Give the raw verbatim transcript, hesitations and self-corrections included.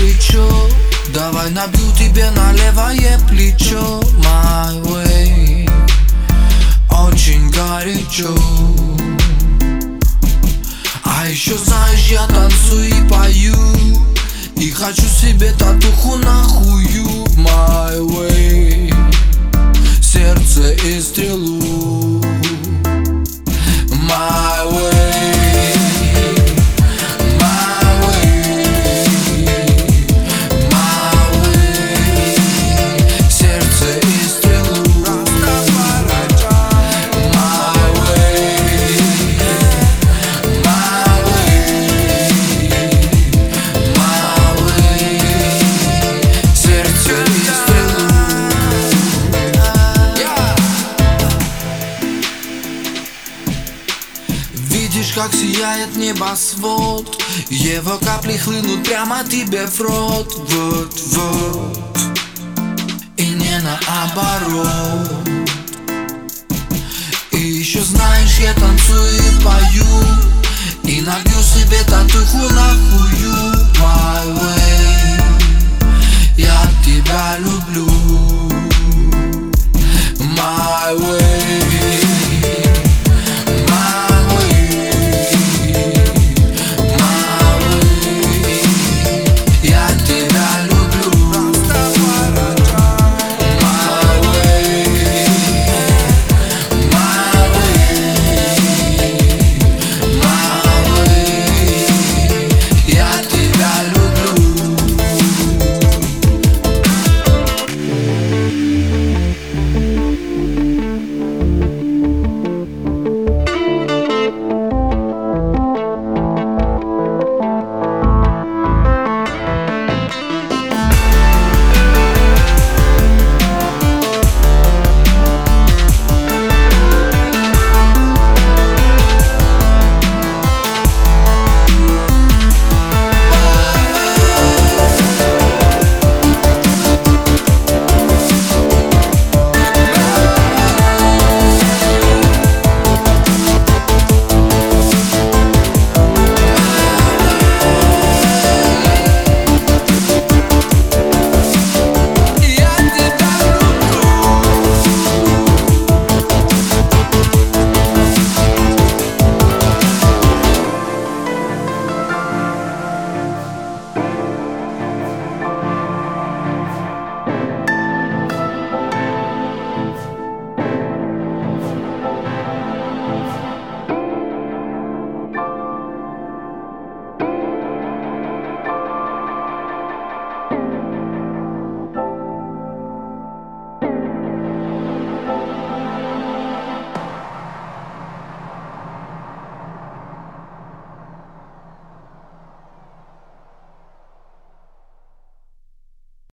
горячо. Давай набью тебе на левое плечо. My way. Очень горячо. А еще знаешь, я танцую и пою, и хочу себе татуху на хую. My way. Сердце и стрелу. My way. My way. My way. Сердце и стрелу. My way. My way. My way. Сердце и стрелу. Видишь, как сияет небосвод, его капли хлынут прямо тебе в рот. Вот, вот, и не наоборот. И еще знаешь, я танцую и пою, и набью себе татуху на хуй.